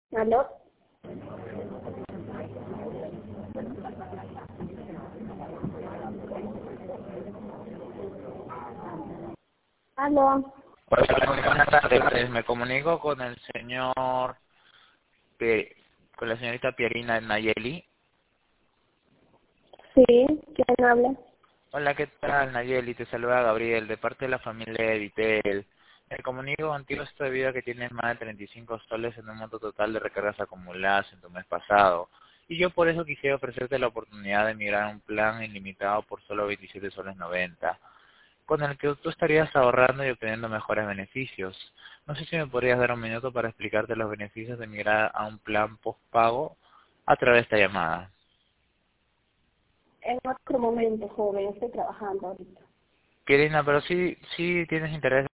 ¿Aló? ¿Aló? Hola, muy buenas tardes. Me comunico con el señor, con la señorita Pierina Nayeli. Sí, ¿quién habla? Hola, ¿qué tal, Nayeli? Te saluda Gabriel, de parte de la familia de Vitel. Me comunico contigo esto debido a que tienes más de 35 soles en un monto total de recargas acumuladas en tu mes pasado. Y yo por eso quisiera ofrecerte la oportunidad de migrar a un plan ilimitado por solo 27 soles 90, con el que tú estarías ahorrando y obteniendo mejores beneficios. No sé si me podrías dar un minuto para explicarte los beneficios de migrar a un plan postpago a través de esta llamada. En otro momento, joven, estoy trabajando ahorita. Pierina, pero sí tienes interés